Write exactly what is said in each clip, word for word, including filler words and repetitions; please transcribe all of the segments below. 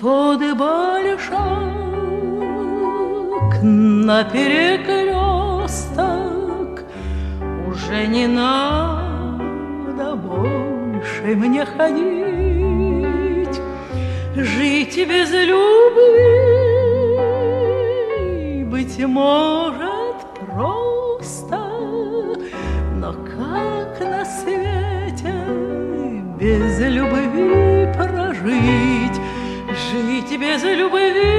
Под большак на перекресток уже не надо больше мне ходить. Жить без любви, быть может, просто, но как на свете без любви прожить? Жить без любви,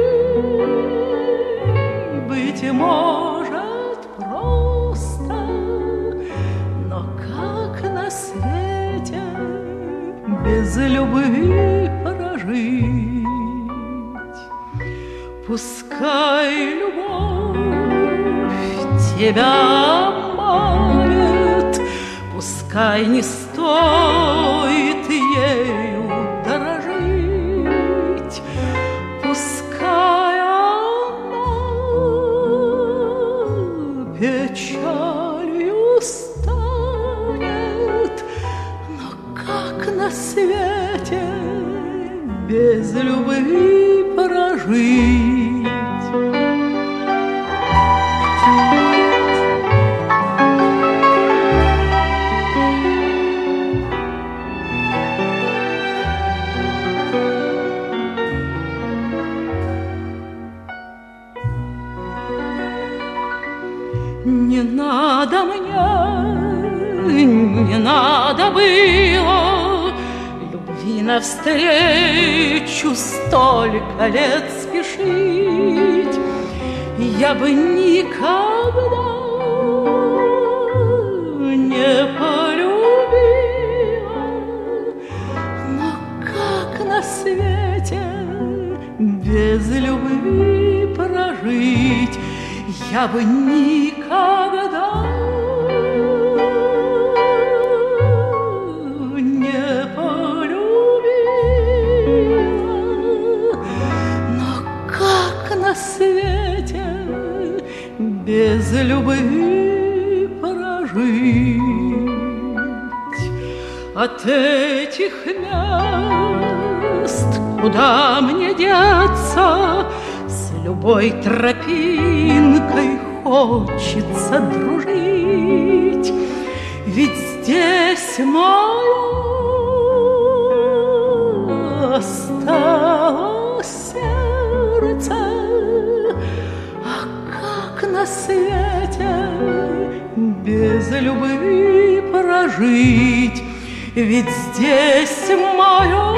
быть может, просто, но как на свете без любви прожить? Пускай любовь тебя обманет, пускай не стоит ею дорожить, пускай она печалью станет, но как на свете без любви прожить? Не надо мне, не надо было любви навстречу столько лет спешить. Я бы никогда не полюбила, но как на свете без любви прожить? Я бы никогда не полюбила, но как на свете без любви прожить? От этих мест куда мне деться? Любой тропинкой хочется дружить, ведь здесь мое осталось сердце. А как на свете без любви прожить? Ведь здесь мое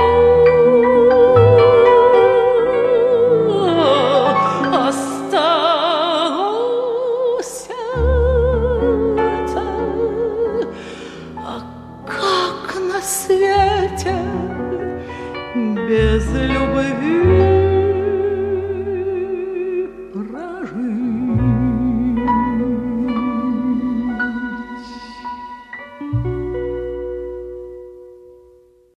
свете без любви.